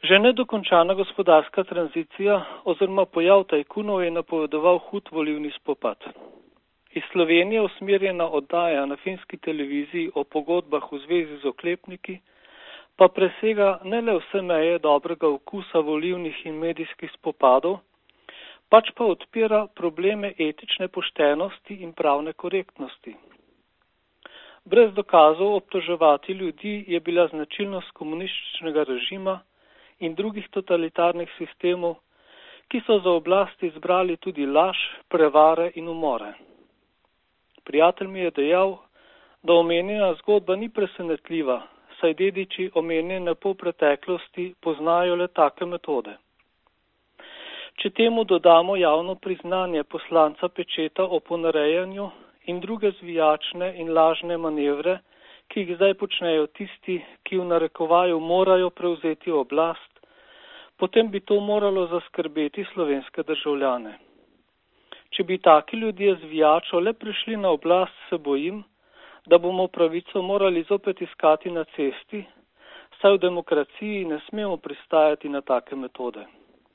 Že nedokončana gospodarska tranzicija oziroma pojav tajkunov je napovedoval hud volilni spopad. Iz Slovenije usmerjena oddaja na finski televiziji o pogodbah v zvezi z oklepniki pa presega ne le vse meje dobrega okusa volilnih in medijskih spopadov, pač pa odpira probleme etične poštenosti in pravne korektnosti. Brez dokazov obtoževati ljudi je bila značilnost komunističnega režima in drugih totalitarnih sistemov, ki so za oblast izbrali tudi laž, prevare in umore. Prijatelj mi je dejal, da omenjena zgodba ni presenetljiva, saj dediči omenjene polpreteklosti poznajo le take metode. Če temu dodamo javno priznanje poslanca Pečeta o ponarejanju in druge zvijačne in lažne manevre, ki jih zdaj počnejo tisti, ki v narekovaju morajo prevzeti oblast, potem bi to moralo zaskrbeti slovenske državljane. Če bi taki ljudje zvijačo le prišli na oblast, se bojim, da bomo pravico morali zopet iskati na cesti, saj v demokraciji ne smemo pristajati na take metode.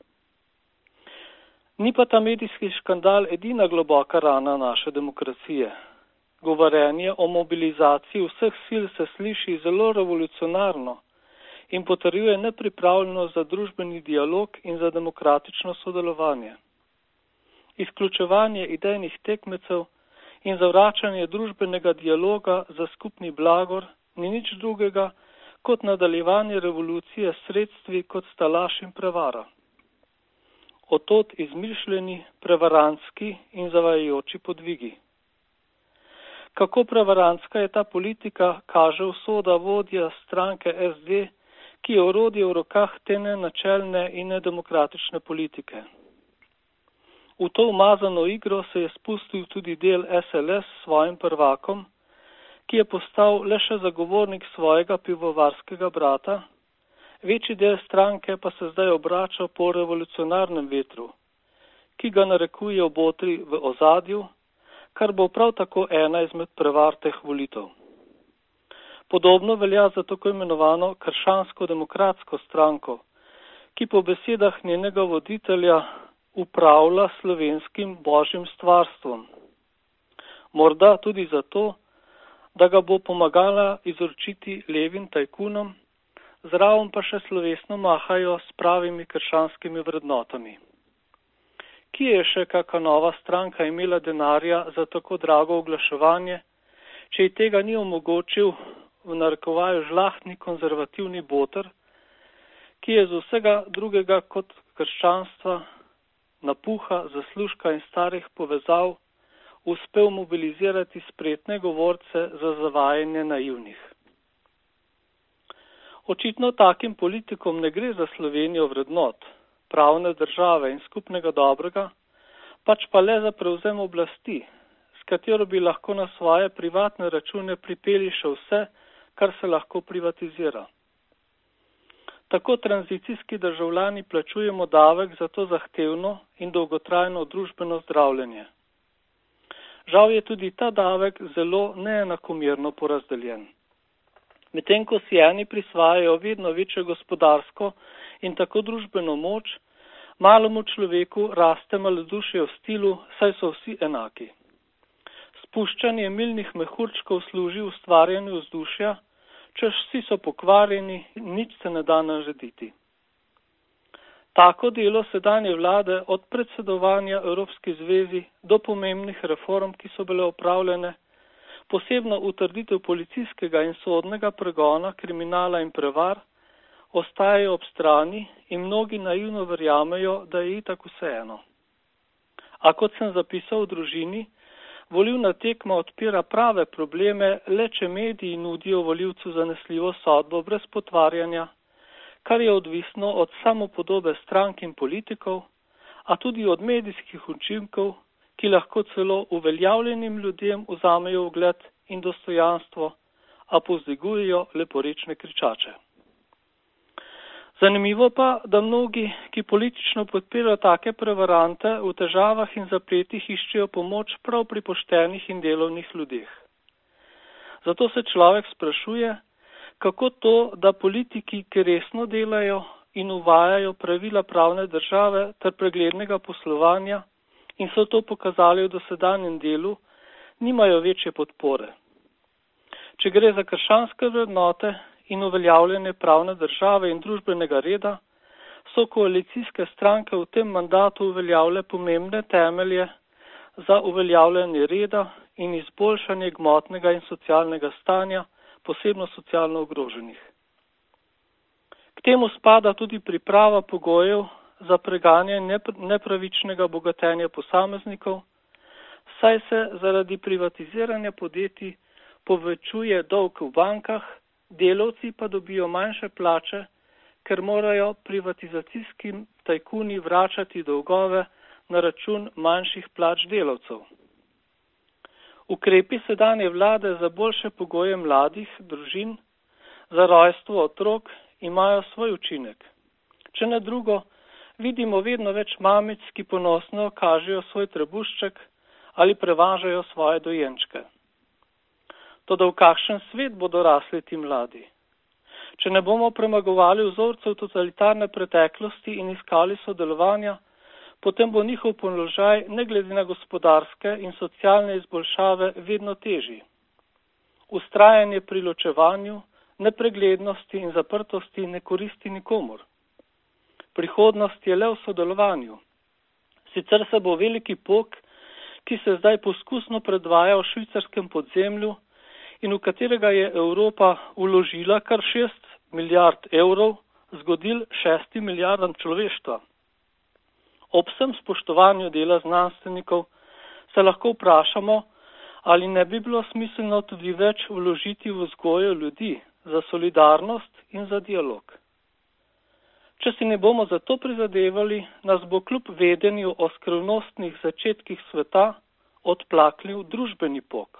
Ni pa ta medijski škandal edina globoka rana naše demokracije. Govorjenje o mobilizaciji vseh sil se sliši zelo revolucionarno in potrjuje nepripravljenost za družbeni dialog in za demokratično sodelovanje. Izključevanje idejnih tekmecev in zavračanje družbenega dialoga za skupni blagor ni nič drugega kot nadaljevanje revolucije s sredstvi kot sta laž in prevara. Otod izmišljeni, prevarantski in zavajajoči podvigi. Kako prevarantska je ta politika, kaže usoda vodja stranke SD, ki je orodje v rokah te nenačelne in nedemokratične politike. V to umazano igro se je spustil tudi del SLS s svojim prvakom, ki je postal le še zagovornik svojega pivovarskega brata, večji del stranke pa se zdaj obrača po revolucionarnem vetru, ki ga narekuje obotri v ozadju, kar bo prav tako ena izmed prevar teh volitev. Podobno velja za tako imenovano krščansko-demokratsko stranko, ki po besedah njenega voditelja upravlja slovenskim božjim stvarstvom. Morda tudi zato, da ga bo pomagala izročiti levim tajkunom, zraven pa še slovesno mahajo s pravimi krščanskimi vrednotami. Kje je še kakšna nova stranka imela denarja za tako drago oglaševanje, če ji tega ni omogočil v narekovaju žlahtni konzervativni boter, ki je z vsega drugega kot krščanstva, napuha, zaslužka in starih povezav uspel mobilizirati spretne govorce za zavajanje naivnih. Očitno takim politikom ne gre za Slovenijo vrednot, pravne države in skupnega dobrega, pač pa le za prevzem oblasti, s katero bi lahko na svoje privatne račune pripeli še vse, kar se lahko privatizira. Tako tranzicijski državljani plačujemo davek za to zahtevno in dolgotrajno družbeno zdravljenje. Žal je tudi ta davek zelo neenakomerno porazdeljen. Medtem ko si eni prisvajajo vedno večjo gospodarsko in tako družbeno moč, malemu človeku raste malodušje v stilu, saj so vsi enaki. Spuščanje milnih mehurčkov služi ustvarjanju vzdušja, češ vsi so pokvarjeni, nič se ne da narediti. Tako delo sedanje vlade od predsedovanja Evropski zvezi do pomembnih reform, ki so bile opravljene, posebno utrditev policijskega in sodnega pregona, kriminala in prevar, ostajajo ob strani in mnogi naivno verjamejo, da je itak vseeno. A kot sem zapisal v družini, volilna tekma odpira prave probleme, le če mediji nudijo volivcu zanesljivo sodbo brez potvarjanja, kar je odvisno od samopodobe strank in politikov, a tudi od medijskih učinkov, ki lahko celo uveljavljenim ljudem vzamejo ugled in dostojanstvo, a povzdigujejo leporečne kričače. Zanimivo pa, da mnogi, ki politično podpirajo take prevarante, v težavah in zapletih iščejo pomoč prav pri poštenih in delovnih ljudeh. Zato se človek sprašuje, kako to, da politiki, ki resno delajo, in uvajajo pravila pravne države ter preglednega poslovanja in so to pokazali v dosedanjem delu, nimajo večje podpore. Če gre za krščanske vrednote in uveljavljanje pravne države in družbenega reda, so koalicijske stranke v tem mandatu uveljavile pomembne temelje za uveljavljanje reda in izboljšanje gmotnega in socialnega stanja, posebno socialno ogroženih. K temu spada tudi priprava pogojev za preganjanje nepravičnega bogatenja posameznikov, saj se zaradi privatiziranja podjetij povečuje dolg v bankah, delavci pa dobijo manjše plače, ker morajo privatizacijskim tajkuni vračati dolgove na račun manjših plač delavcev. Ukrepi sedanje vlade za boljše pogoje mladih, družin, za rojstvo otrok imajo svoj učinek. Če ne drugo, vidimo vedno več mamic, ki ponosno kažejo svoj trebušček ali prevažajo svoje dojenčke. Toda v kakšen svet bodo rasli ti mladi? Če ne bomo premagovali vzorcev totalitarne preteklosti in iskali sodelovanja, potem bo njihov položaj ne glede na gospodarske in socialne izboljšave vedno težji. Vztrajanje pri ločevanju, nepreglednosti in zaprtosti ne koristi nikomur. Prihodnost je le v sodelovanju. Sicer se bo veliki pok, ki se zdaj poskusno predvaja v švicarskem podzemlju in v katerega je Evropa vložila kar 6 milijard evrov, zgodil 6 milijardam človeštva. Ob vsem spoštovanju dela znanstvenikov se lahko vprašamo, ali ne bi bilo smiselno tudi več vložiti v vzgojo ljudi, za solidarnost in za dialog. Če si ne bomo za to prizadevali, nas bo kljub vedenju o skrivnostnih začetkih sveta odplaknil družbeni pok.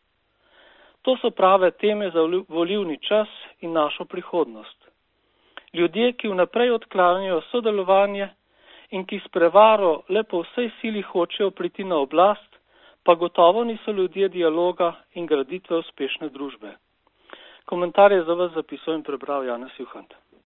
To so prave teme za volilni čas in našo prihodnost. Ljudje, ki vnaprej odklanjajo sodelovanje in ki s prevaro le po vsej sili hočejo priti na oblast, pa gotovo niso ljudje dialoga in graditve uspešne družbe. Komentar je za vas zapisal in prebral Janez Juhant.